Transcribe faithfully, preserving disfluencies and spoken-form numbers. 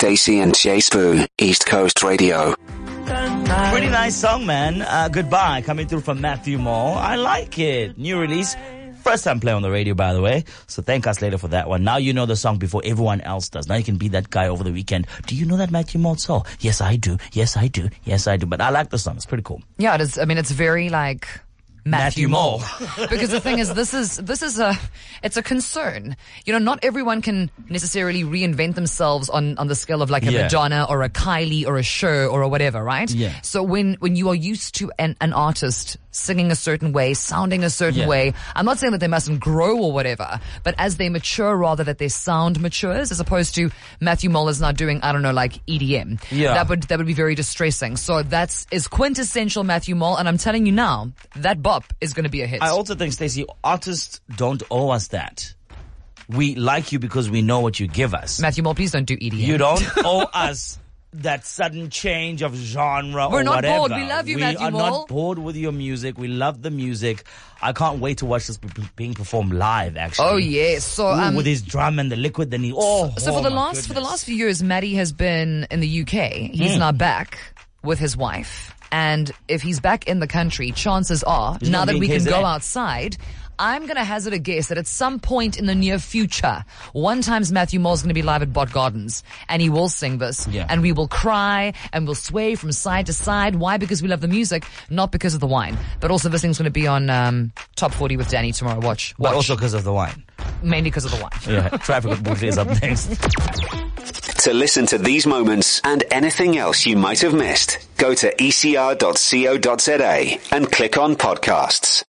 Stacey and Jay Spoo, East Coast Radio. Pretty nice song, man. Uh, Goodbye, coming through from Matthew Moore. I like it. New release. First time play on the radio, by the way. So thank us later for that one. Now you know the song before everyone else does. Now you can be that guy over the weekend. Do you know that Matthew Moore song? Yes, I do. Yes, I do. Yes, I do. But I like the song. It's pretty cool. Yeah, it is. I mean, it's very like Matthew, Matthew Moore. Moore. Because the thing is, this is, this is a, it's a concern. You know, not everyone can necessarily reinvent themselves on, on the scale of like a Yeah. Madonna or a Kylie or a Cher or a whatever, right? Yeah. So when, when you are used to an, an artist singing a certain way, sounding a certain Yeah. way, I'm not saying that they mustn't grow or whatever, but as they mature, rather that their sound matures, as opposed to Matthew Moore is now doing, I don't know, like E D M. Yeah. That would, that would be very distressing. So that's, is quintessential Matthew Moore, and I'm telling you now, that bop is going to be a hit. I also think, Stacey, artists don't owe us that. We like you because we know what you give us. Matthew Moore, please don't do E D M. You don't owe us that sudden change of genre We're or not whatever. bored. We love you, we Matthew are Moore. not bored with your music. We love the music. I can't wait to watch this b- being performed live, actually. Oh yes. So Ooh, um, with his drum and the liquid, then he. Oh, so oh for the my last for the goodness. last few years, Maddie has been in the U K. He's Mm. now back with his wife, and if he's back in the country, chances are He's now gonna that be we in can K Z go N. outside. I'm going to hazard a guess that at some point in the near future, one times Matthew Moore's going to be live at Bot Gardens, and he will sing this, Yeah. and we will cry, and we'll sway from side to side. Why? Because we love the music, not because of the wine. But also this thing's going to be on um, Top forty with Danny tomorrow. Watch. But Watch. also because of the wine. Mainly because of the wine. Yeah, Traffic with Booty is up next. To listen to these moments and anything else you might have missed, go to e c r dot co dot z a and click on podcasts.